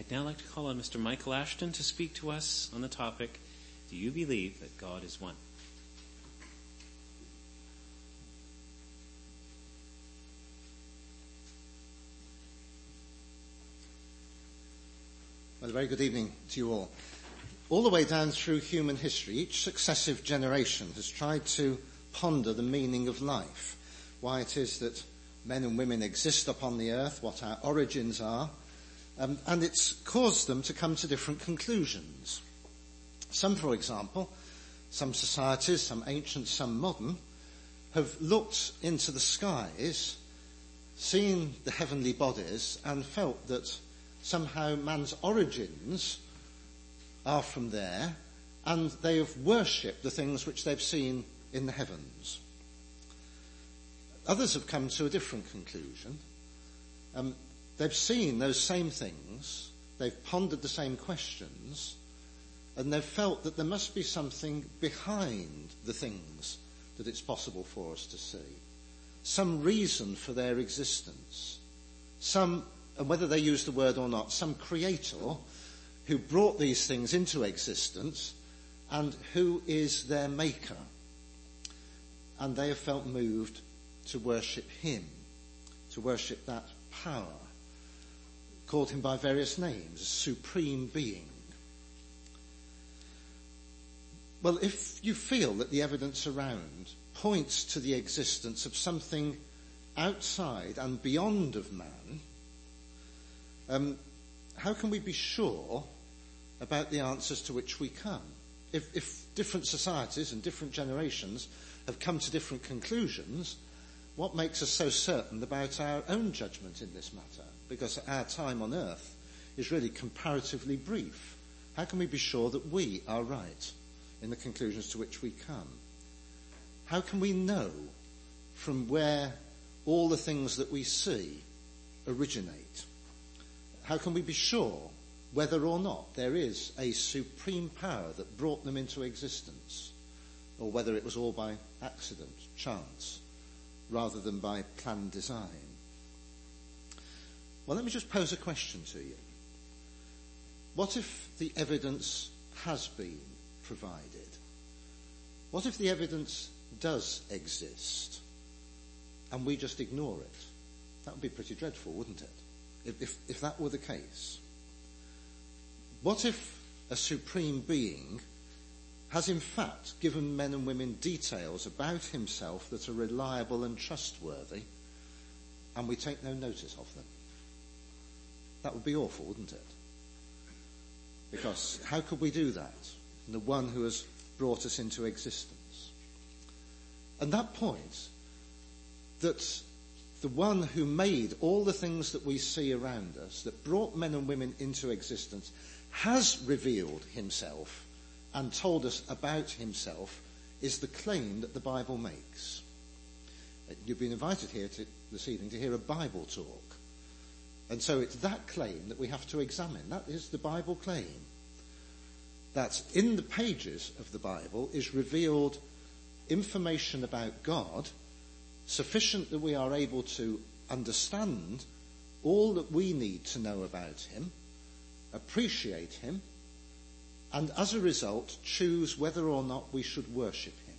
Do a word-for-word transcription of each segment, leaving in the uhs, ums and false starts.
I'd now like to call on Mister Michael Ashton to speak to us on the topic, Do you believe that God is one? Well, a very good evening to you all. All the way down through human history, each successive generation has tried to ponder the meaning of life, why it is that men and women exist upon the earth, what our origins are, um, and it's caused them to come to different conclusions. Some, for example, some societies, some ancient, some modern, have looked into the skies, seen the heavenly bodies, and felt that somehow man's origins are from there, and they have worshipped the things which they've seen in the heavens. Others have come to a different conclusion. Um, they've seen those same things, they've pondered the same questions, and they've felt that there must be something behind the things that it's possible for us to see. Some reason for their existence. Some, and whether they use the word or not, some creator who brought these things into existence and who is their maker. And they have felt moved to worship him, to worship that power, called him by various names, supreme being. Well, if you feel that the evidence around points to the existence of something outside and beyond of man, um, how can we be sure about the answers to which we come? If, if different societies and different generations have come to different conclusions, what makes us so certain about our own judgment in this matter? Because our time on earth is really comparatively brief. How can we be sure that we are right in the conclusions to which we come? How can we know from where all the things that we see originate? How can we be sure whether or not there is a supreme power that brought them into existence, or whether it was all by accident, chance, rather than by planned design? Well, let me just pose a question to you. What if the evidence has been provided? What if the evidence does exist and we just ignore it? That would be pretty dreadful, wouldn't it? If, if, if that were the case. What if a supreme being has in fact given men and women details about himself that are reliable and trustworthy, and we take no notice of them? That would be awful, wouldn't it? Because how could we do that? The one who has brought us into existence. And that point, that the one who made all the things that we see around us, that brought men and women into existence, has revealed himself and told us about himself, is the claim that the Bible makes. You've been invited here to, this evening to hear a Bible talk. And so it's that claim that we have to examine. That is the Bible claim. That in the pages of the Bible is revealed information about God sufficient that we are able to understand all that we need to know about him, appreciate him, and as a result choose whether or not we should worship him.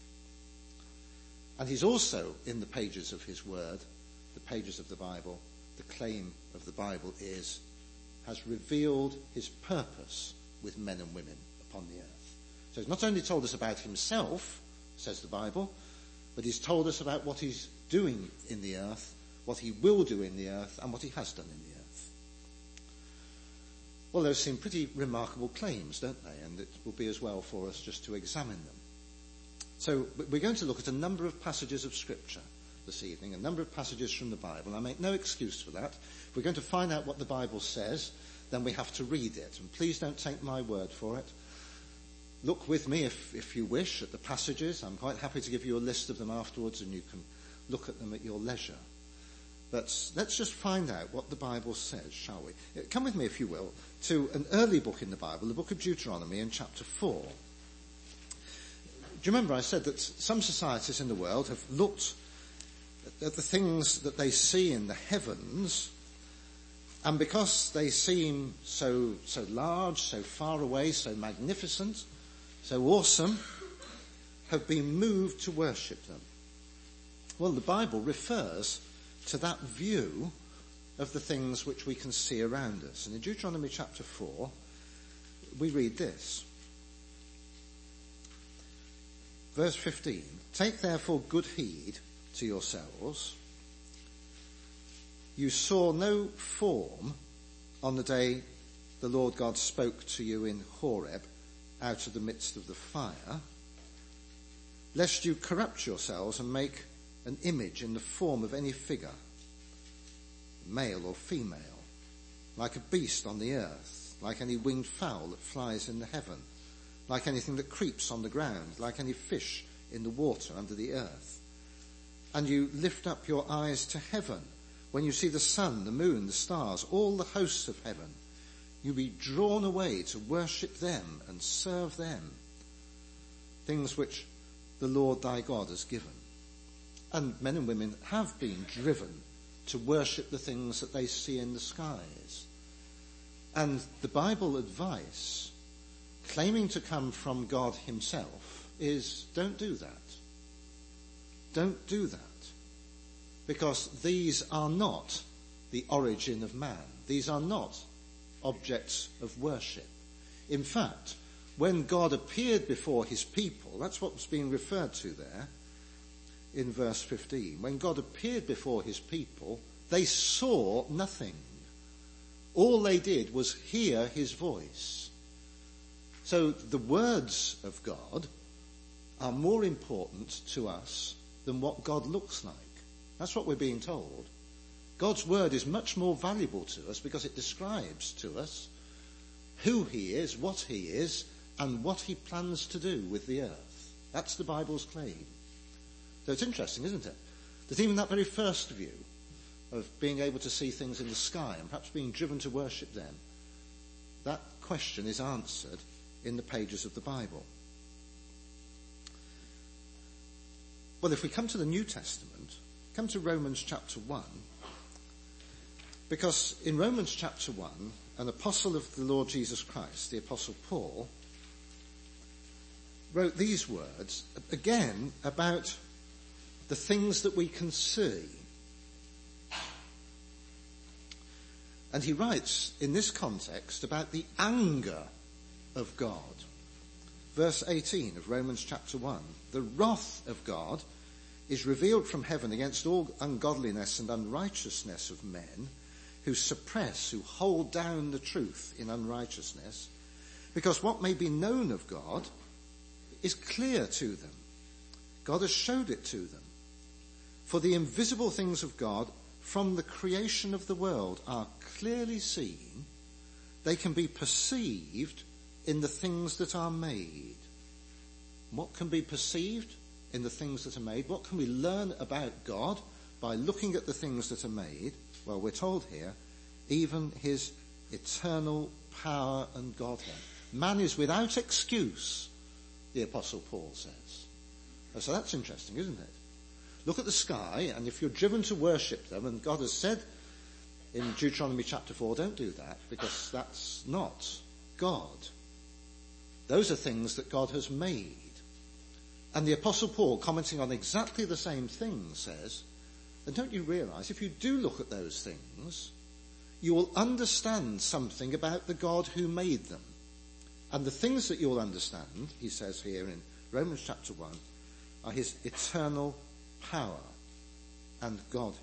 And he's also in the pages of his word, the pages of the Bible, the claim of the Bible is, has revealed his purpose with men and women upon the earth. So he's not only told us about himself, says the Bible, but he's told us about what he's doing in the earth, what he will do in the earth, and what he has done in the earth. Well, those seem pretty remarkable claims, don't they? And it will be as well for us just to examine them. So we're going to look at a number of passages of Scripture this evening, a number of passages from the Bible. I make no excuse for that. If we're going to find out what the Bible says, then we have to read it. And please don't take my word for it. Look with me, if, if you wish, at the passages. I'm quite happy to give you a list of them afterwards, and you can look at them at your leisure. But let's just find out what the Bible says, shall we? Come with me, if you will, to an early book in the Bible, the book of Deuteronomy in chapter four. Do you remember I said that some societies in the world have looked at the things that they see in the heavens And because they seem so, so large, so far away, so magnificent, so awesome, have been moved to worship them. Well, the Bible refers to that view of the things which we can see around us. And in Deuteronomy chapter four, we read this. Verse fifteen, take therefore good heed to yourselves. You saw no form on the day the Lord God spoke to you in Horeb out of the midst of the fire, lest you corrupt yourselves and make an image in the form of any figure, male or female, like a beast on the earth, like any winged fowl that flies in the heaven, like anything that creeps on the ground, like any fish in the water under the earth. And you lift up your eyes to heaven when you see the sun, the moon, the stars, all the hosts of heaven. You be drawn away to worship them and serve them, things which the Lord thy God has given. And men and women have been driven to worship the things that they see in the skies. And the Bible advice, claiming to come from God himself, is don't do that. Don't do that. Because these are not the origin of man. These are not objects of worship. In fact, when God appeared before his people, that's what was being referred to there in verse fifteen. When God appeared before his people, they saw nothing. All they did was hear his voice. So the words of God are more important to us than what God looks like. That's what we're being told. God's word is much more valuable to us because it describes to us who he is, what he is, and what he plans to do with the earth. That's the Bible's claim. So it's interesting, isn't it? That even that very first view of being able to see things in the sky and perhaps being driven to worship them, that question is answered in the pages of the Bible. Well, if we come to the New Testament, come to Romans chapter one, because in Romans chapter one, an apostle of the Lord Jesus Christ, the Apostle Paul, wrote these words, again, about the things that we can see. And he writes in this context about the anger of God. Verse eighteen of Romans chapter one, the wrath of God is revealed from heaven against all ungodliness and unrighteousness of men who suppress, who hold down the truth in unrighteousness, because what may be known of God is clear to them. God has showed it to them. For the invisible things of God from the creation of the world are clearly seen. They can be perceived in the things that are made. What can be perceived in the things that are made? What can we learn about God by looking at the things that are made? Well, we're told here, even his eternal power and Godhead. Man is without excuse, the Apostle Paul says. So that's interesting, isn't it? Look at the sky, and if you're driven to worship them, and God has said in Deuteronomy chapter four, don't do that, because that's not God. Those are things that God has made. And the Apostle Paul, commenting on exactly the same thing, says, and don't you realize, if you do look at those things, you will understand something about the God who made them. And the things that you'll understand, he says here in Romans chapter one, are his eternal power and Godhead.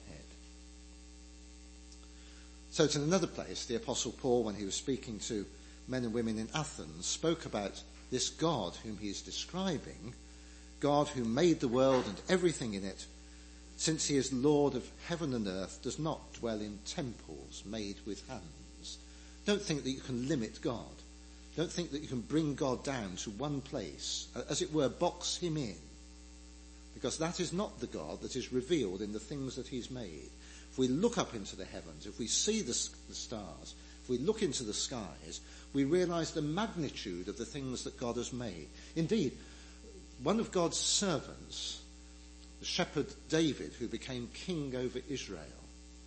So to another place, the Apostle Paul, when he was speaking to men and women in Athens, spoke about this God whom he is describing, God who made the world and everything in it, since he is Lord of heaven and earth, does not dwell in temples made with hands. Don't think that you can limit God. Don't think that you can bring God down to one place, as it were, box him in. Because that is not the God that is revealed in the things that he's made. If we look up into the heavens, if we see the, the stars, if we look into the skies, we realize the magnitude of the things that God has made. Indeed, one of God's servants, the shepherd David, who became king over Israel,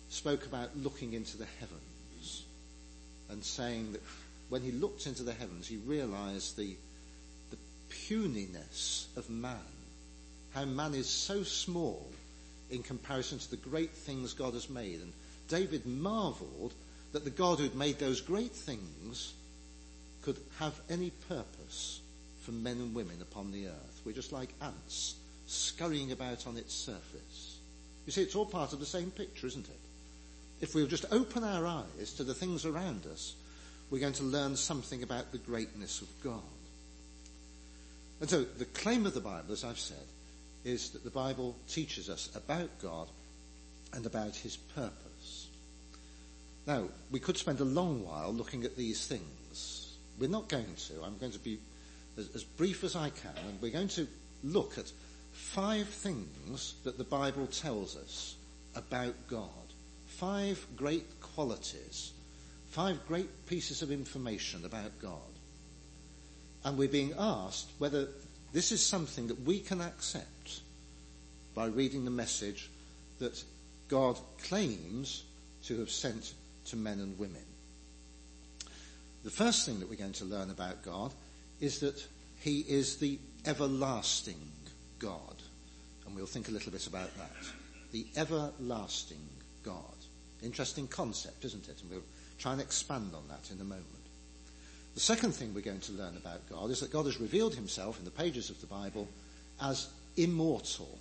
spoke about looking into the heavens and saying that when he looked into the heavens, he realized the, the puniness of man, how man is so small in comparison to the great things God has made. And David marveled that the God who'd made those great things could have any purpose for men and women upon the earth. We're just like ants scurrying about on its surface. You see, it's all part of the same picture, isn't it? If we'll just open our eyes to the things around us, we're going to learn something about the greatness of God. And so the claim of the Bible, as I've said, is that the Bible teaches us about God and about his purpose. Now, we could spend a long while looking at these things. We're not going to. I'm going to be as, as brief as I can, and we're going to look at five things that the Bible tells us about God. Five great qualities, five great pieces of information about God. And we're being asked whether this is something that we can accept by reading the message that God claims to have sent to men and women. The first thing that we're going to learn about God is that he is the everlasting God. And we'll think a little bit about that. The everlasting God. Interesting concept, isn't it? And we'll try and expand on that in a moment. The second thing we're going to learn about God is that God has revealed himself in the pages of the Bible as immortal,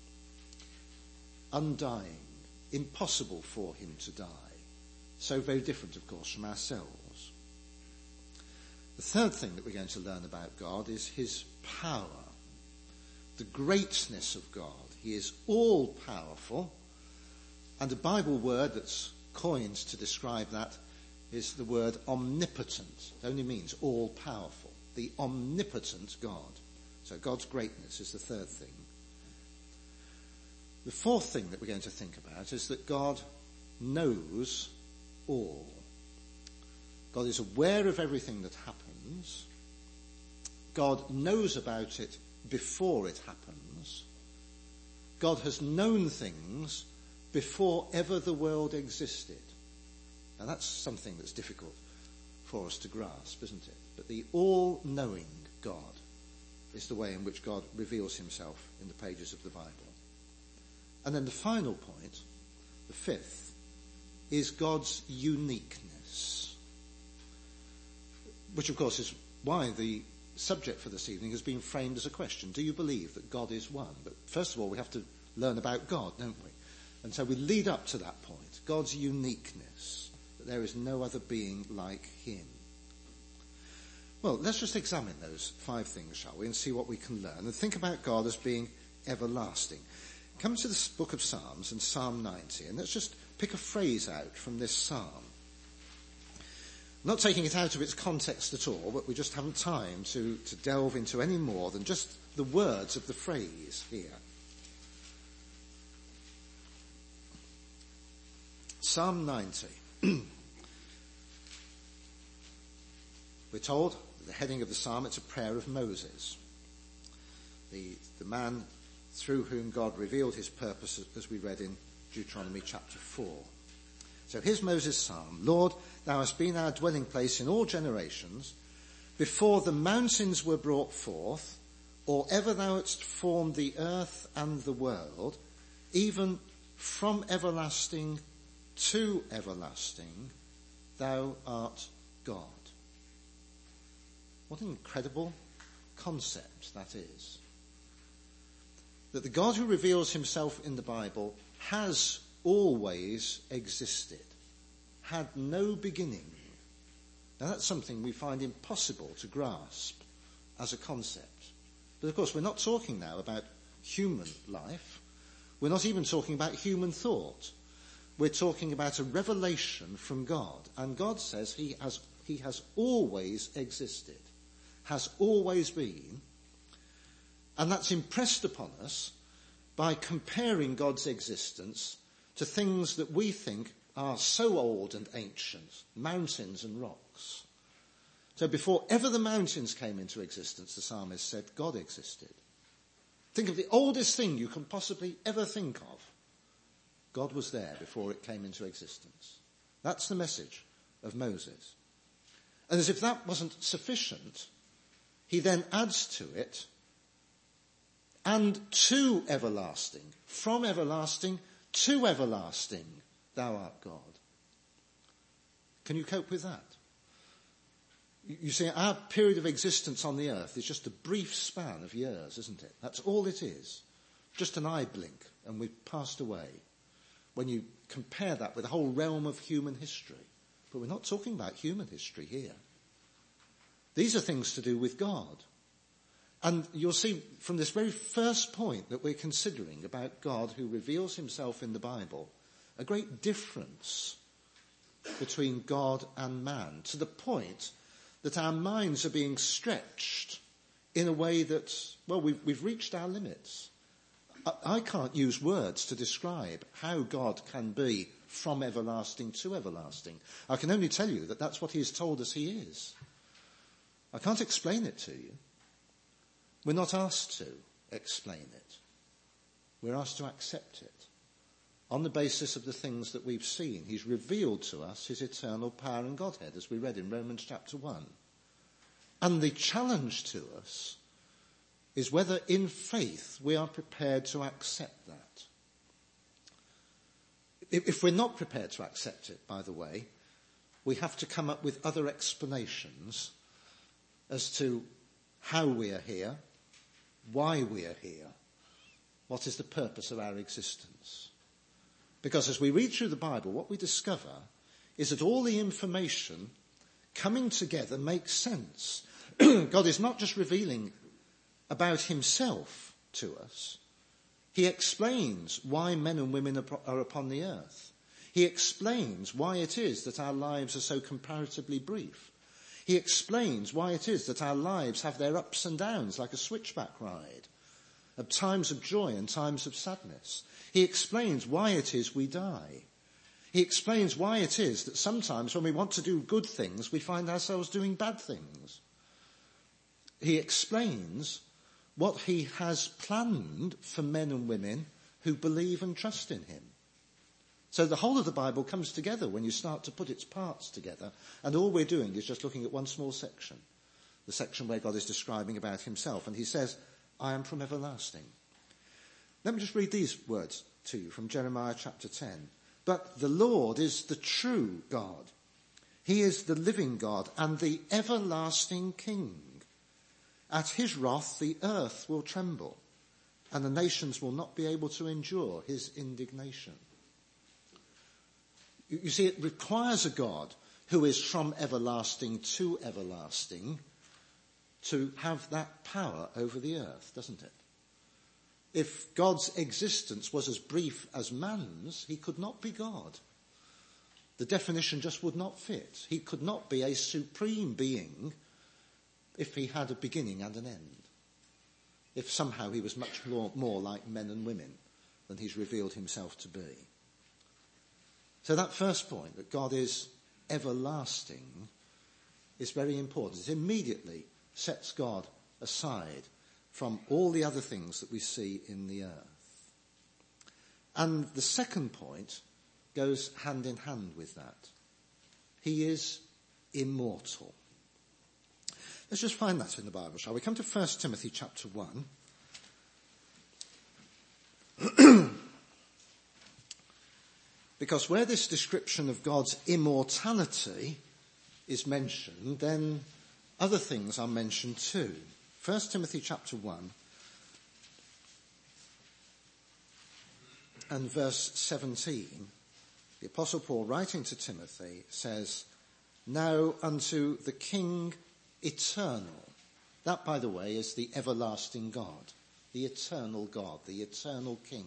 undying, impossible for him to die. So very different, of course, from ourselves. The third thing that we're going to learn about God is his power, the greatness of God. He is all-powerful, and a Bible word that's coined to describe that is the word omnipotent. It only means all-powerful. The omnipotent God. So God's greatness is the third thing. The fourth thing that we're going to think about is that God knows all. God is aware of everything that happens. God knows about it before it happens. God has known things before ever the world existed. Now that's something that's difficult for us to grasp, isn't it? But the all-knowing God is the way in which God reveals himself in the pages of the Bible. And then the final point, the fifth, is God's uniqueness. Which of course is why the subject for this evening has been framed as a question. Do you believe that God is one? But first of all, we have to learn about God, don't we? And so we lead up to that point, God's uniqueness, that there is no other being like him. Well, let's just examine those five things, shall we, and see what we can learn, and think about God as being everlasting. Come to this book of Psalms and Psalm ninety, and let's just pick a phrase out from this psalm. I'm not taking it out of its context at all, but we just haven't time to, to delve into any more than just the words of the phrase here. Psalm ninety. We're told at the heading of the psalm it's a prayer of Moses, the, the man through whom God revealed his purpose, as we read in Deuteronomy chapter four. So here's Moses' psalm. Lord, thou hast been our dwelling place in all generations. Before the mountains were brought forth, or ever thou hadst formed the earth and the world, even from everlasting to everlasting, thou art God. What an incredible concept that is. That the God who reveals himself in the Bible has always existed, had no beginning. Now that's something we find impossible to grasp as a concept. But of course we're not talking now about human life. We're not even talking about human thought. We're talking about a revelation from God. And God says he has, he has always existed, has always been. And that's impressed upon us by comparing God's existence to things that we think are so old and ancient, mountains and rocks. So before ever the mountains came into existence, the psalmist said, God existed. Think of the oldest thing you can possibly ever think of. God was there before it came into existence. That's the message of Moses. And as if that wasn't sufficient, he then adds to it, and to everlasting, from everlasting to everlasting, thou art God. Can you cope with that? You see, our period of existence on the earth is just a brief span of years, isn't it? That's all it is. Just an eye blink, and we've passed away. When you compare that with the whole realm of human history. But we're not talking about human history here. These are things to do with God. And you'll see from this very first point that we're considering about God who reveals himself in the Bible, a great difference between God and man, to the point that our minds are being stretched in a way that, well, we've, we've reached our limits. I, I can't use words to describe how God can be from everlasting to everlasting. I can only tell you that that's what he has told us he is. I can't explain it to you. We're not asked to explain it. We're asked to accept it. On the basis of the things that we've seen, he's revealed to us his eternal power and Godhead, as we read in Romans chapter one. And the challenge to us is whether in faith we are prepared to accept that. If we're not prepared to accept it, by the way, we have to come up with other explanations as to how we are here, why we are here, what is the purpose of our existence. Because as we read through the Bible, what we discover is that all the information coming together makes sense. God is not just revealing about himself to us. He explains why men and women are upon the earth. He explains why it is that our lives are so comparatively brief. He explains why it is that our lives have their ups and downs like a switchback ride, of times of joy and times of sadness. He explains why it is we die. He explains why it is that sometimes when we want to do good things, we find ourselves doing bad things. He explains what he has planned for men and women who believe and trust in him. So the whole of the Bible comes together when you start to put its parts together, and all we're doing is just looking at one small section, the section where God is describing about himself, and he says, I am from everlasting. Let me just read these words to you from Jeremiah chapter ten. But the Lord is the true God. He is the living God and the everlasting King. At his wrath the earth will tremble, and the nations will not be able to endure his indignation. You see, it requires a God who is from everlasting to everlasting to have that power over the earth, doesn't it? If God's existence was as brief as man's, he could not be God. The definition just would not fit. He could not be a supreme being if he had a beginning and an end. If somehow he was much more, more like men and women than he's revealed himself to be. So that first point, that God is everlasting, is very important. It immediately sets God aside from all the other things that we see in the earth. And the second point goes hand in hand with that. He is immortal. Let's just find that in the Bible, shall we? Come to First Timothy chapter one. Because where this description of God's immortality is mentioned, then other things are mentioned too. First Timothy chapter one and verse seventeen, the Apostle Paul, writing to Timothy, says, Now unto the King eternal. That, by the way, is the everlasting God, the eternal God, the eternal King.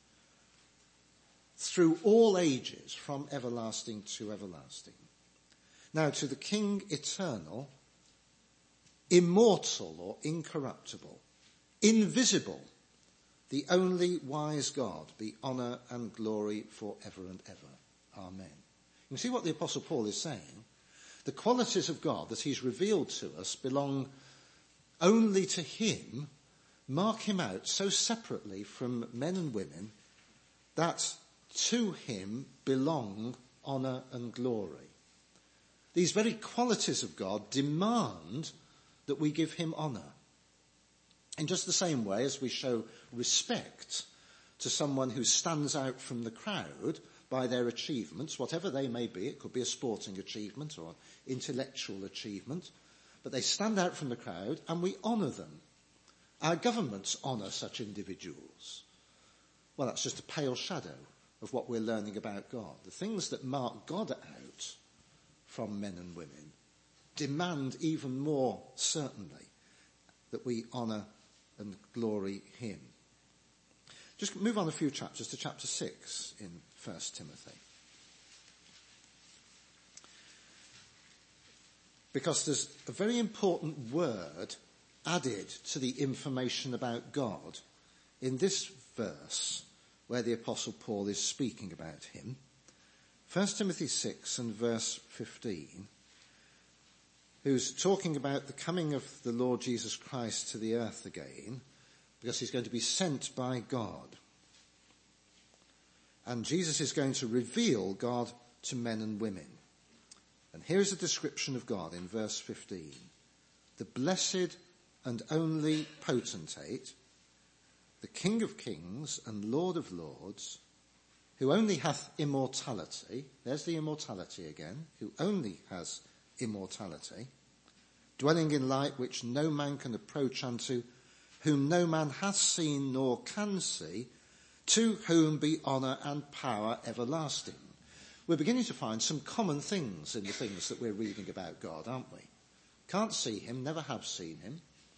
Through all ages, from everlasting to everlasting. Now to the King eternal, immortal or incorruptible, invisible, the only wise God, be honour and glory forever and ever. Amen. You can see what the Apostle Paul is saying. The qualities of God that he's revealed to us belong only to him, mark him out so separately from men and women that to him belong honour and glory. These very qualities of God demand that we give him honour. In just the same way as we show respect to someone who stands out from the crowd by their achievements, whatever they may be. It could be a sporting achievement or an intellectual achievement, but they stand out from the crowd and we honour them. Our governments honour such individuals. Well, that's just a pale shadow of what we're learning about God. The things that mark God out from men and women demand even more certainly that we honour and glory him. Just move on a few chapters to chapter six in First Timothy. Because there's a very important word added to the information about God in this verse where the Apostle Paul is speaking about him. First Timothy six and verse fifteen, who's talking about the coming of the Lord Jesus Christ to the earth again, because he's going to be sent by God. And Jesus is going to reveal God to men and women. And here's a description of God in verse fifteen. The blessed and only potentate, the King of kings and Lord of lords, who only hath immortality, there's the immortality again, who only has immortality, dwelling in light which no man can approach unto, whom no man hath seen nor can see, to whom be honour and power everlasting. We're beginning to find some common things in the things that we're reading about God, aren't we? Can't see him, never have seen him.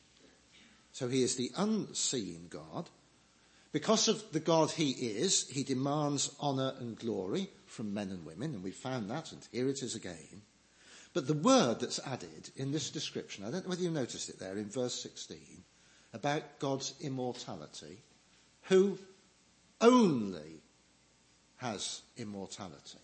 So he is the unseen God. Because of the God he is, he demands honour and glory from men and women, and we found that, and here it is again. But the word that's added in this description, I don't know whether you noticed it there in verse sixteen, about God's immortality, who only has immortality.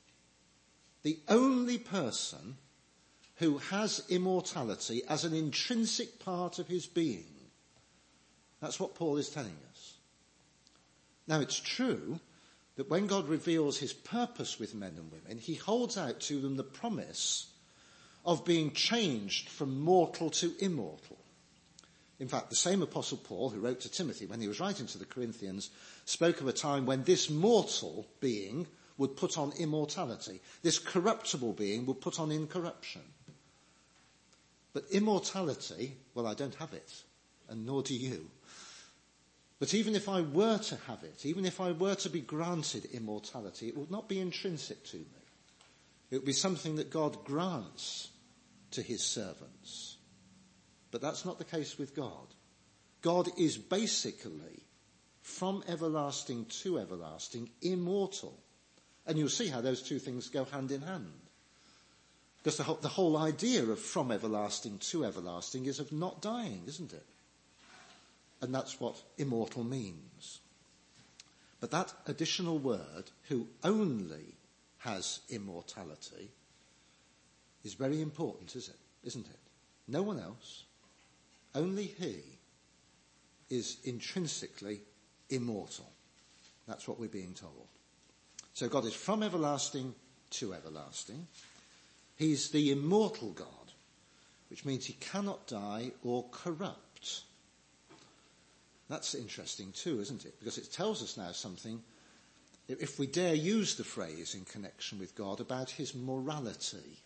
The only person who has immortality as an intrinsic part of his being. That's what Paul is telling us. Now, it's true that when God reveals his purpose with men and women, he holds out to them the promise of being changed from mortal to immortal. In fact, the same Apostle Paul, who wrote to Timothy when he was writing to the Corinthians, spoke of a time when this mortal being would put on immortality. This corruptible being would put on incorruption. But immortality, well, I don't have it, and nor do you. But even if I were to have it, even if I were to be granted immortality, it would not be intrinsic to me. It would be something that God grants to his servants. But that's not the case with God. God is basically, from everlasting to everlasting, immortal. And you'll see how those two things go hand in hand. Because the whole, the whole idea of from everlasting to everlasting is of not dying, isn't it? And that's what immortal means. But that additional word, who only has immortality, is very important, is it? Isn't it? No one else, only he, is intrinsically immortal. That's what we're being told. So God is from everlasting to everlasting. He's the immortal God, which means he cannot die or corrupt. That's interesting too, isn't it? Because it tells us now something, if we dare use the phrase in connection with God, about his morality.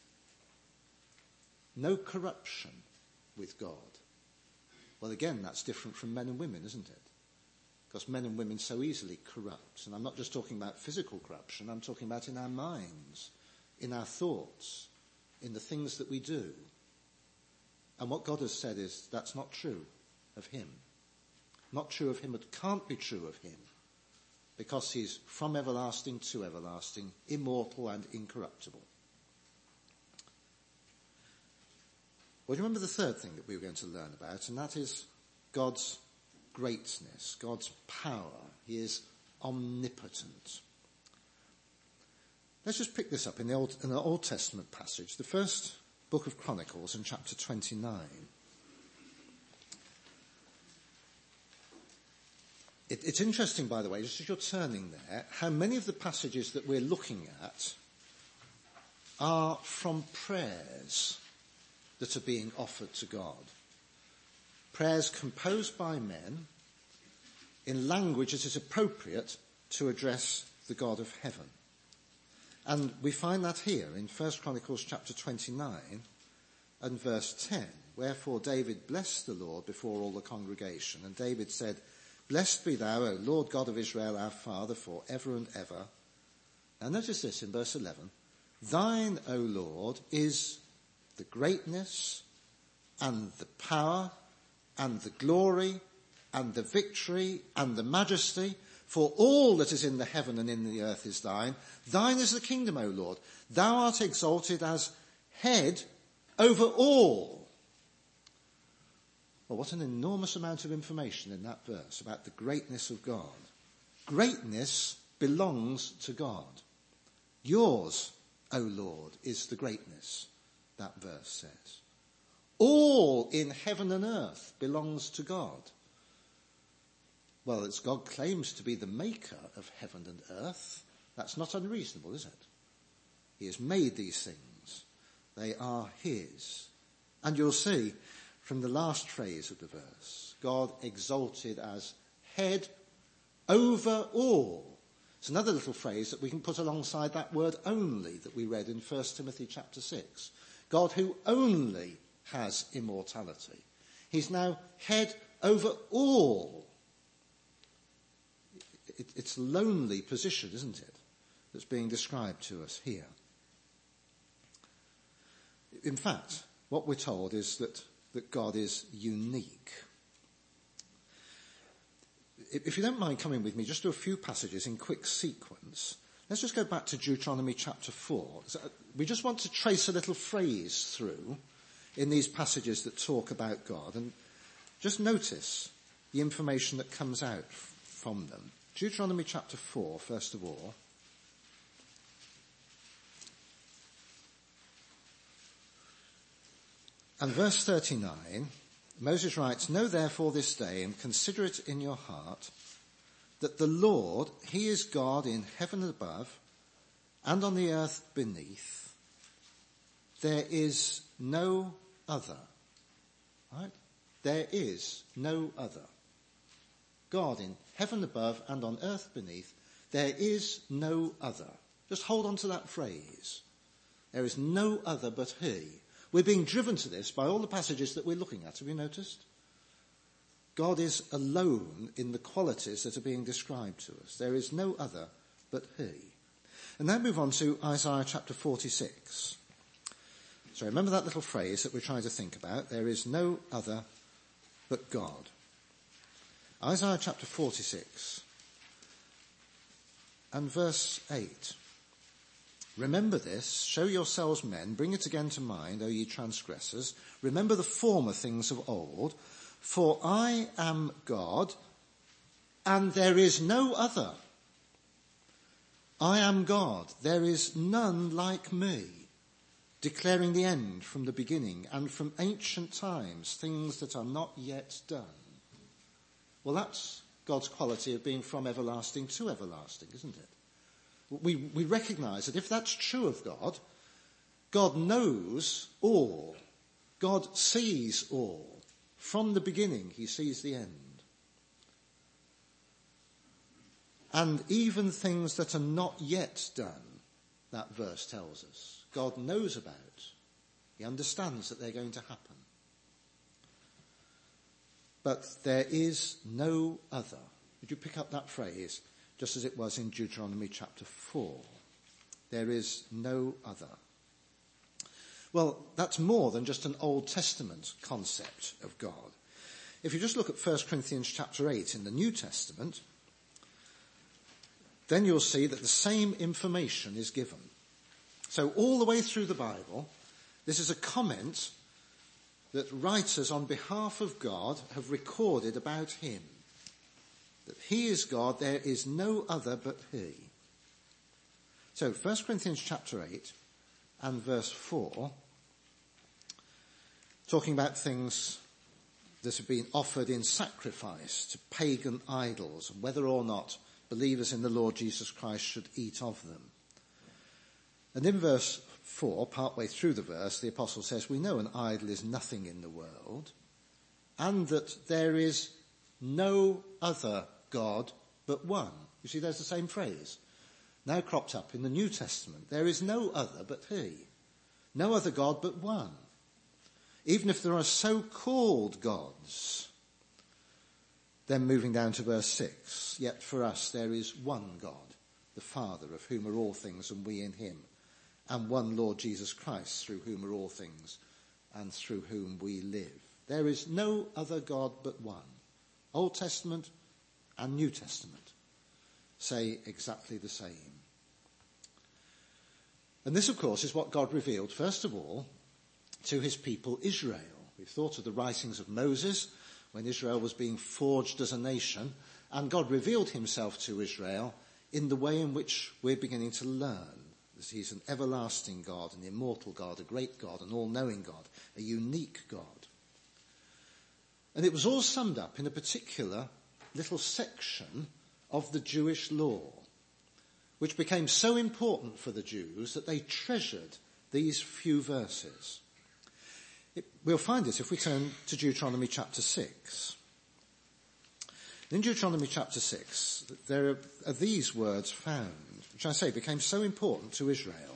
No corruption with God. Well, again, that's different from men and women, isn't it? Because men and women so easily corrupt. And I'm not just talking about physical corruption, I'm talking about in our minds, in our thoughts, in the things that we do. And what God has said is that's not true of him. Not true of him, it can't be true of him, because he's from everlasting to everlasting, immortal and incorruptible. Well, you remember the third thing that we were going to learn about, and that is God's greatness, God's power. He is omnipotent. Let's just pick this up in the Old, in the Old Testament passage, the first book of Chronicles in chapter twenty-nine. It, it's interesting, by the way, just as you're turning there, how many of the passages that we're looking at are from prayers that are being offered to God. Prayers composed by men in language that is appropriate to address the God of heaven. And we find that here in First Chronicles chapter twenty-nine and verse ten. Wherefore David blessed the Lord before all the congregation. And David said, Blessed be thou, O Lord God of Israel, our Father, for ever and ever. Now notice this in verse eleven. Thine, O Lord, is the greatness and the power and the glory and the victory and the majesty, for all that is in the heaven and in the earth is thine. Thine is the kingdom, O Lord. Thou art exalted as head over all. Well, what an enormous amount of information in that verse about the greatness of God. Greatness belongs to God. Yours, O Lord, is the greatness, that verse says. All in heaven and earth belongs to God. Well, as God claims to be the maker of heaven and earth, that's not unreasonable, is it? He has made these things. They are his. And you'll see from the last phrase of the verse, God exalted as head over all. It's another little phrase that we can put alongside that word only that we read in First Timothy chapter six. God who only has immortality. He's now head over all. It, it's a lonely position, isn't it, that's being described to us here. In fact, what we're told is that, that God is unique. If you don't mind coming with me just to a few passages in quick sequence, let's just go back to Deuteronomy chapter four. We just want to trace a little phrase through in these passages that talk about God, and just notice the information that comes out from them. Deuteronomy chapter four, first of all. And verse thirty-nine, Moses writes, Know therefore this day and consider it in your heart that the Lord, he is God in heaven above and on the earth beneath. There is no other. Right? There is no other. God in heaven above and on earth beneath. There is no other. Just hold on to that phrase. There is no other but he. We're being driven to this by all the passages that we're looking at. Have you noticed? God is alone in the qualities that are being described to us. There is no other but he. And now move on to Isaiah chapter forty-six. So remember that little phrase that we're trying to think about. There is no other but God. Isaiah chapter forty-six and verse eight. Remember this, show yourselves men, bring it again to mind, O ye transgressors. Remember the former things of old. For I am God, and there is no other. I am God, there is none like me, declaring the end from the beginning, and from ancient times, things that are not yet done. Well, that's God's quality of being from everlasting to everlasting, isn't it? We, we recognize that if that's true of God, God knows all. God sees all. From the beginning, he sees the end. And even things that are not yet done, that verse tells us, God knows about. He understands that they're going to happen. But there is no other. Would you pick up that phrase? Just as it was in Deuteronomy chapter four. There is no other. Well, that's more than just an Old Testament concept of God. If you just look at First Corinthians chapter eight in the New Testament, then you'll see that the same information is given. So all the way through the Bible, this is a comment that writers on behalf of God have recorded about him. That he is God, there is no other but he. So First Corinthians chapter eight and verse four, talking about things that have been offered in sacrifice to pagan idols, and whether or not believers in the Lord Jesus Christ should eat of them. And in verse four, partway through the verse, the apostle says, we know an idol is nothing in the world, and that there is no other God but one. You see, there's the same phrase now cropped up in the New Testament. There is no other but he. No other God but one. Even if there are so-called gods. Then moving down to verse six, yet for us there is one God, the Father, of whom are all things and we in him, and one Lord Jesus Christ, through whom are all things and through whom we live. There is no other God but one. Old Testament and New Testament say exactly the same. And this, of course, is what God revealed, first of all, to his people Israel. We've thought of the writings of Moses when Israel was being forged as a nation, and God revealed himself to Israel in the way in which we're beginning to learn that he's an everlasting God, an immortal God, a great God, an all-knowing God, a unique God. And it was all summed up in a particular little section of the Jewish law, which became so important for the Jews that they treasured these few verses. It, we'll find it if we turn to Deuteronomy chapter six. In Deuteronomy chapter six, there are, are these words found, which I say became so important to Israel.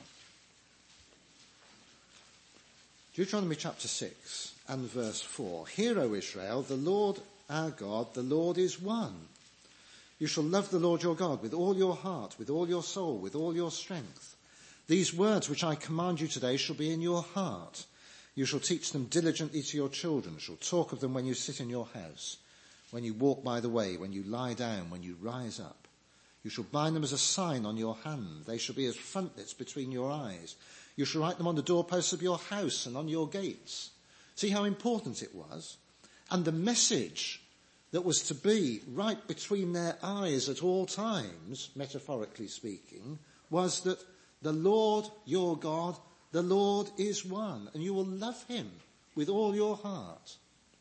Deuteronomy chapter six and verse four. Hear, O Israel, the Lord our God, the Lord is one. You shall love the Lord your God with all your heart, with all your soul, with all your strength. These words which I command you today shall be in your heart. You shall teach them diligently to your children, shall talk of them when you sit in your house, when you walk by the way, when you lie down, when you rise up. You shall bind them as a sign on your hand. They shall be as frontlets between your eyes. You shall write them on the doorposts of your house and on your gates. See how important it was? And the message that was to be right between their eyes at all times, metaphorically speaking, was that the Lord your God, the Lord is one, and you will love him with all your heart.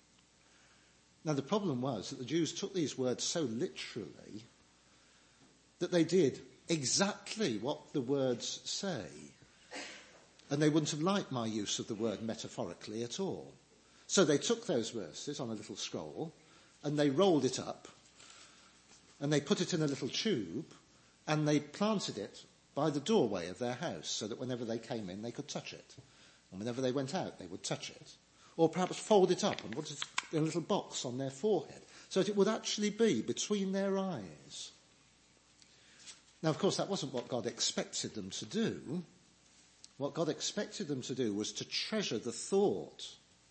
Now the problem was that the Jews took these words so literally that they did exactly what the words say. And they wouldn't have liked my use of the word metaphorically at all. So they took those verses on a little scroll and they rolled it up and they put it in a little tube and they planted it by the doorway of their house so that whenever they came in they could touch it. And whenever they went out they would touch it. Or perhaps fold it up and put it in a little box on their forehead so that it would actually be between their eyes. Now, of course, that wasn't what God expected them to do. What God expected them to do was to treasure the thought,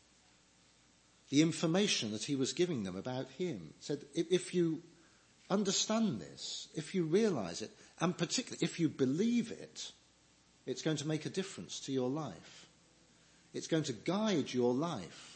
the information that he was giving them about him. He said, if you understand this, if you realize it, and particularly if you believe it, it's going to make a difference to your life. It's going to guide your life.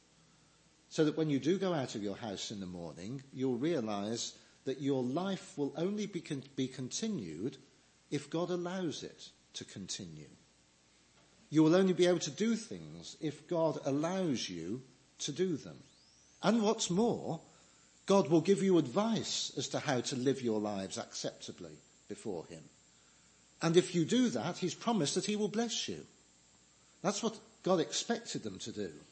So that when you do go out of your house in the morning, you'll realize that your life will only be, con- be continued if God allows it to continue. You will only be able to do things if God allows you to do them. And what's more, God will give you advice as to how to live your lives acceptably before him. And if you do that, he's promised that he will bless you. That's what God expected them to do.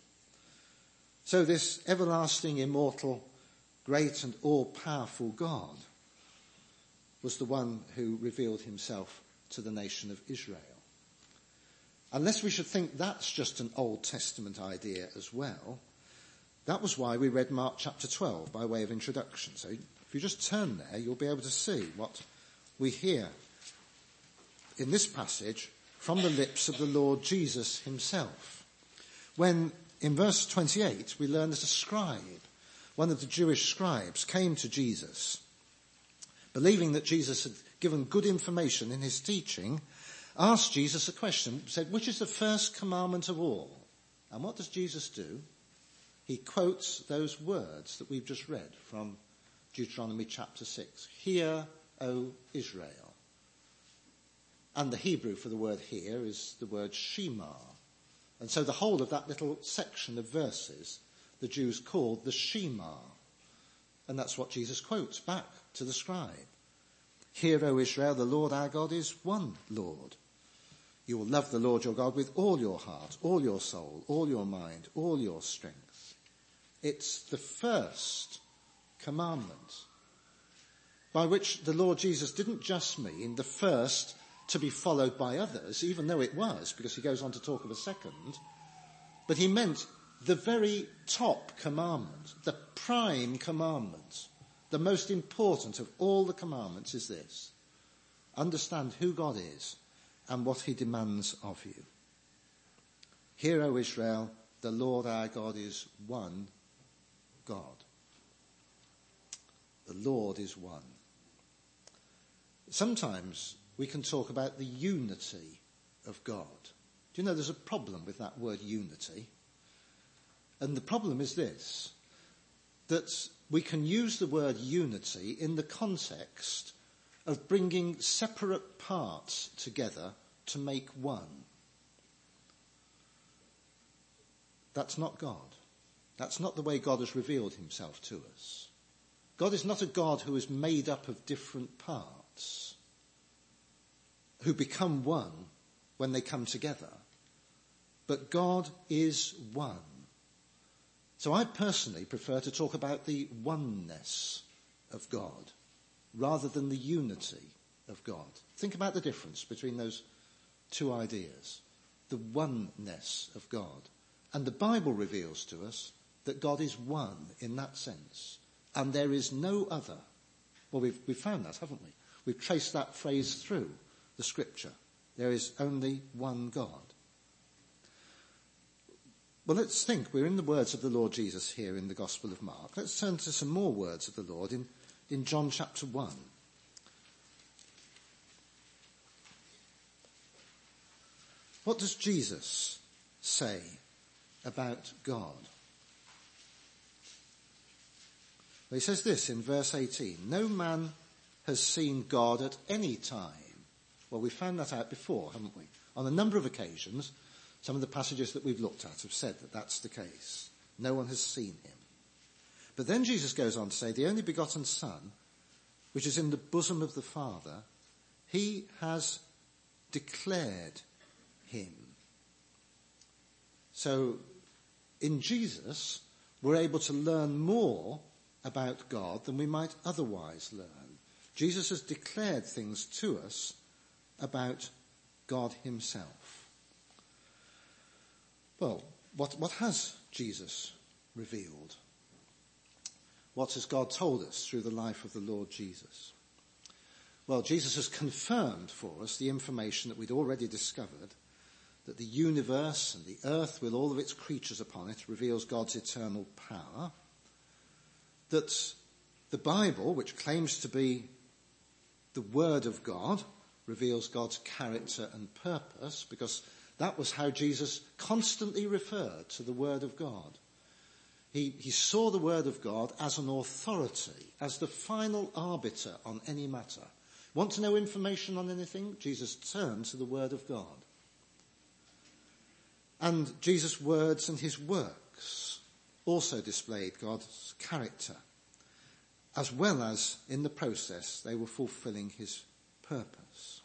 So this everlasting, immortal, great and all-powerful God was the one who revealed himself to the nation of Israel. Unless we should think that's just an Old Testament idea as well, that was why we read Mark chapter twelve by way of introduction. So if you just turn there, you'll be able to see what we hear in this passage from the lips of the Lord Jesus himself. When in verse twenty-eight we learn that a scribe, one of the Jewish scribes, came to Jesus, believing that Jesus had given good information in his teaching, asked Jesus a question, said, which is the first commandment of all? And what does Jesus do? He quotes those words that we've just read from Deuteronomy chapter six. Hear, O Israel. And the Hebrew for the word hear is the word Shema. And so the whole of that little section of verses the Jews called the Shema. And that's what Jesus quotes back to the scribe. Hear, O Israel, the Lord our God is one Lord. You will love the Lord your God with all your heart, all your soul, all your mind, all your strength. It's the first commandment, by which the Lord Jesus didn't just mean the first to be followed by others, even though it was, because he goes on to talk of a second, but he meant the very top commandment, the prime commandment, the most important of all the commandments is this: understand who God is and what he demands of you. Hear, O Israel, the Lord our God is one God. The Lord is one. Sometimes we can talk about the unity of God. Do you know there's a problem with that word unity? And the problem is this, that we can use the word unity in the context of bringing separate parts together to make one. That's not God. That's not the way God has revealed himself to us. God is not a God who is made up of different parts, who become one when they come together. But God is one. So I personally prefer to talk about the oneness of God rather than the unity of God. Think about the difference between those two ideas. The oneness of God. And the Bible reveals to us that God is one in that sense. And there is no other. Well, we've, we've found that, haven't we? We've traced that phrase through the scripture. There is only one God. Well, let's think. We're in the words of the Lord Jesus here in the Gospel of Mark. Let's turn to some more words of the Lord in, in John chapter one. What does Jesus say about God? Well, he says this in verse eighteen. No man has seen God at any time. Well, we found that out before, haven't we? On a number of occasions, some of the passages that we've looked at have said that that's the case. No one has seen him. But then Jesus goes on to say, the only begotten Son, which is in the bosom of the Father, he has declared him. So in Jesus, we're able to learn more about God than we might otherwise learn. Jesus has declared things to us about God himself. Well, what, what has Jesus revealed? What has God told us through the life of the Lord Jesus? Well, Jesus has confirmed for us the information that we'd already discovered, that the universe and the earth with all of its creatures upon it reveals God's eternal power, that the Bible, which claims to be the Word of God, reveals God's character and purpose, because that was how Jesus constantly referred to the Word of God. He, he saw the Word of God as an authority, as the final arbiter on any matter. Want to know information on anything? Jesus turned to the Word of God. And Jesus' words and his works also displayed God's character, as well as in the process they were fulfilling his purpose.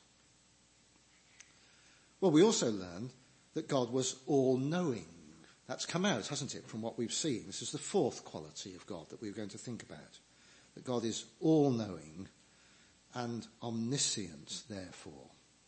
Well, we also learned that God was all-knowing. That's come out, hasn't it, from what we've seen. This is the fourth quality of God that we're going to think about. That God is all-knowing and omniscient, therefore.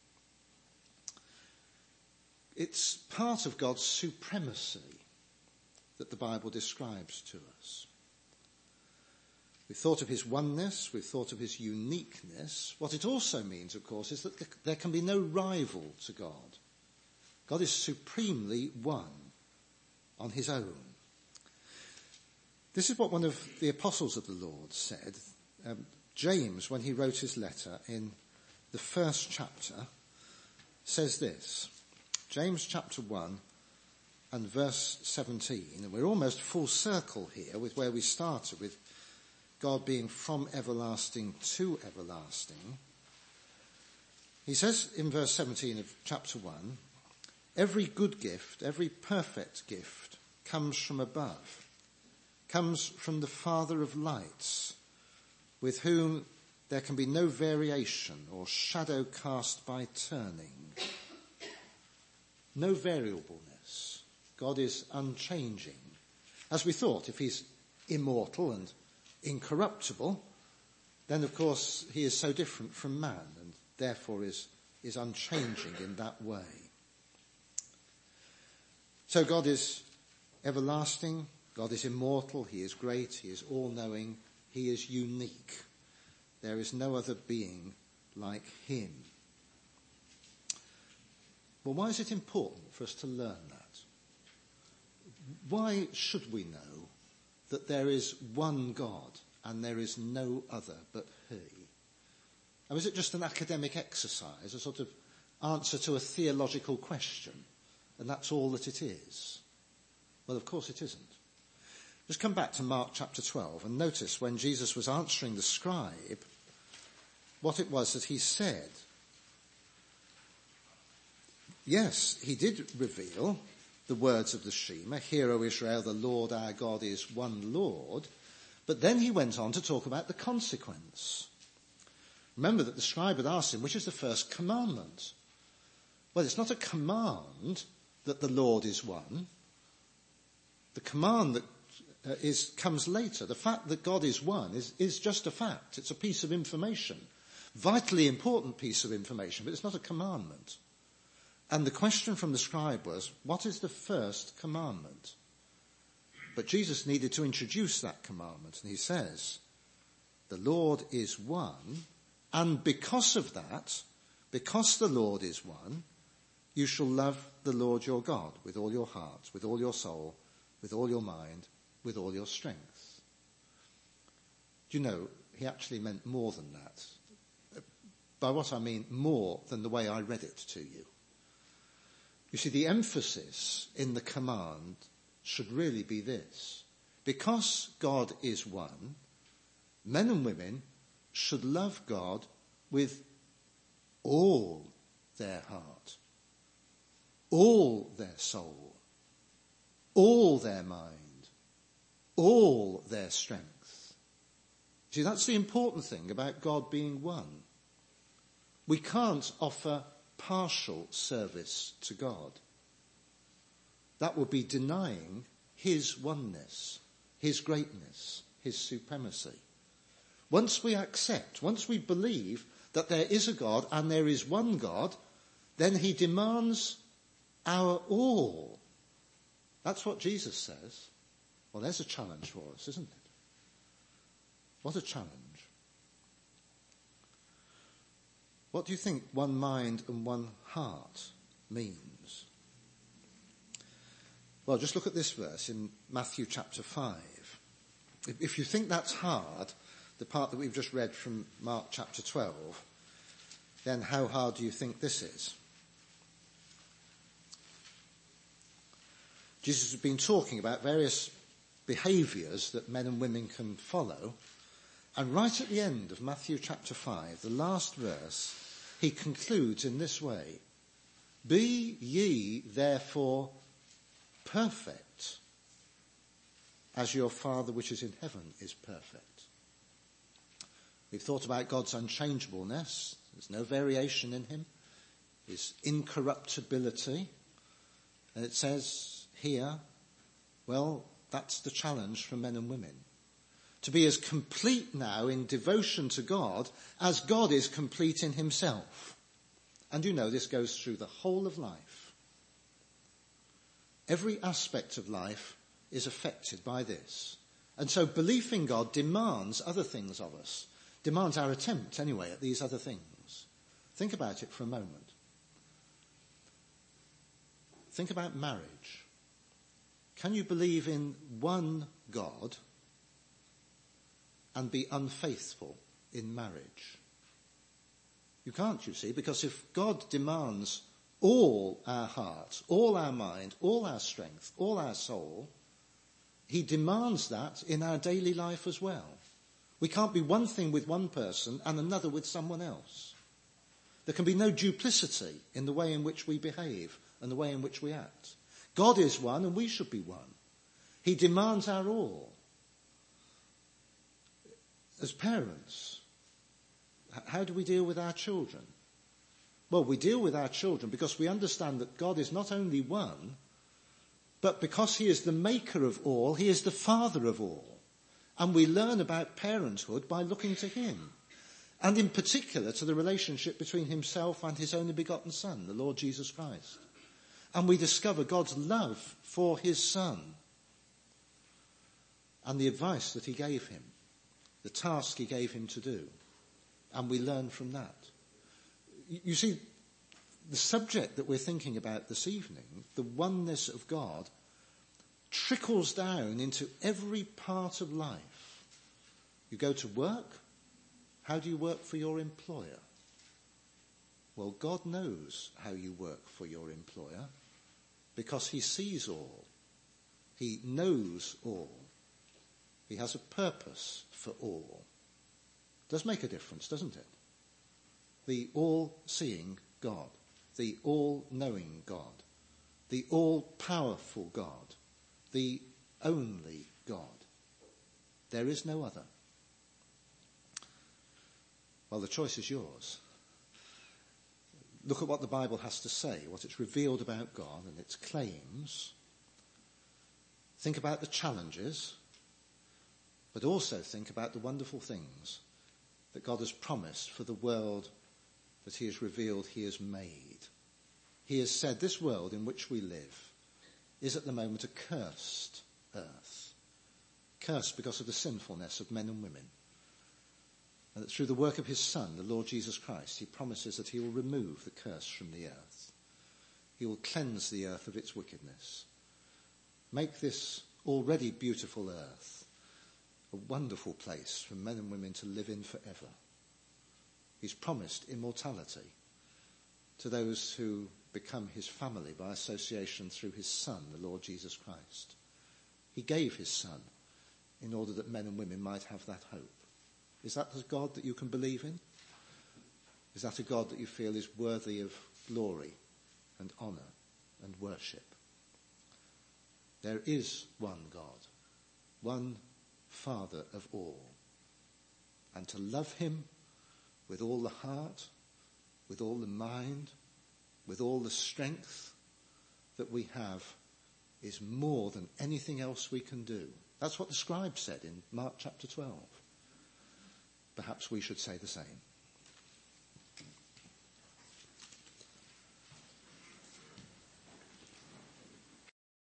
It's part of God's supremacy that the Bible describes to us. We've thought of his oneness, we've thought of his uniqueness. What it also means, of course, is that there can be no rival to God. God is supremely one on his own. This is what one of the apostles of the Lord said. Um, James, when he wrote his letter in the first chapter, says this. James chapter one and verse seventeen, and we're almost full circle here with where we started, with God being from everlasting to everlasting. He says in verse seventeen of chapter one, every good gift, every perfect gift comes from above comes from the Father of lights, with whom there can be no variation or shadow cast by turning. No variableness. God is unchanging. As we thought, if he's immortal and incorruptible, then of course he is so different from man and therefore is, is unchanging in that way. So God is everlasting, God is immortal, he is great, he is all-knowing, he is unique. There is no other being like him. Well, why is it important for us to learn that? Why should we know that there is one God and there is no other but he? Or is it just an academic exercise, a sort of answer to a theological question, and that's all that it is? Well, of course it isn't. Just come back to Mark chapter twelve and notice when Jesus was answering the scribe, what it was that he said. Yes, he did reveal the words of the Shema, "Hear, O Israel, the Lord our God is one Lord." But then he went on to talk about the consequence. Remember that the scribe had asked him, which is the first commandment? Well, it's not a command that the Lord is one. The command that uh, is comes later. The fact that God is one is, is just a fact. It's a piece of information. Vitally important piece of information, but it's not a commandment. And the question from the scribe was, what is the first commandment? But Jesus needed to introduce that commandment. And he says, the Lord is one. And because of that, because the Lord is one, you shall love the Lord your God with all your heart, with all your soul, with all your mind, with all your strength. Do you know, he actually meant more than that. By what I mean more than the way I read it to you. You see, the emphasis in the command should really be this. Because God is one, men and women should love God with all their heart, all their soul, all their mind, all their strength. See, that's the important thing about God being one. We can't offer partial service to God. That would be denying his oneness, his greatness, his supremacy. Once we accept, once we believe that there is a God and there is one God, then he demands our all. That's what Jesus says. Well, there's a challenge for us, isn't it? What a challenge. What do you think one mind and one heart means? Well, just look at this verse in Matthew chapter five. If you think that's hard, the part that we've just read from Mark chapter twelve, then how hard do you think this is? Jesus has been talking about various behaviours that men and women can follow, and right at the end of Matthew chapter five, the last verse, he concludes in this way: "Be ye therefore perfect, as your Father which is in heaven is perfect." We've thought about God's unchangeableness. There's no variation in him. His incorruptibility. And it says here, well, that's the challenge for men and women. To be as complete now in devotion to God as God is complete in himself. And you know this goes through the whole of life. Every aspect of life is affected by this. And so belief in God demands other things of us. Demands our attempt, anyway, at these other things. Think about it for a moment. Think about marriage. Can you believe in one God and be unfaithful in marriage? You can't, you see, because if God demands all our heart, all our mind, all our strength, all our soul, he demands that in our daily life as well. We can't be one thing with one person and another with someone else. There can be no duplicity in the way in which we behave and the way in which we act. God is one and we should be one. He demands our all. as parents, how do we deal with our children? Well, we deal with our children because we understand that God is not only one, but because he is the maker of all, he is the father of all. And we learn about parenthood by looking to him. And in particular to the relationship between himself and his only begotten Son, the Lord Jesus Christ. And we discover God's love for his Son and the advice that he gave him, the task he gave him to do. And we learn from that. You see, the subject that we're thinking about this evening, the oneness of God, trickles down into every part of life. You go to work. How do you work for your employer? Well, God knows how you work for your employer because he sees all. He knows all. He has a purpose for all. It does make a difference, doesn't it? The all-seeing God, the all-knowing God, the all-powerful God, the only God. There is no other. Well, the choice is yours. Look at what the Bible has to say, what it's revealed about God and its claims. Think about the challenges, but also think about the wonderful things that God has promised for the world that he has revealed he has made. He has said this world in which we live is at the moment a cursed earth. Cursed because of the sinfulness of men and women. And that through the work of his Son, the Lord Jesus Christ, he promises that he will remove the curse from the earth. He will cleanse the earth of its wickedness. Make this already beautiful earth a wonderful place for men and women to live in forever. He's promised immortality to those who become his family by association through his Son, the Lord Jesus Christ. He gave his Son in order that men and women might have that hope. Is that the God that you can believe in? Is that a God that you feel is worthy of glory and honour and worship? There is one God, one Father of all. And to love him with all the heart, with all the mind, with all the strength that we have is more than anything else we can do. That's what the scribe said in Mark chapter twelve. Perhaps we should say the same.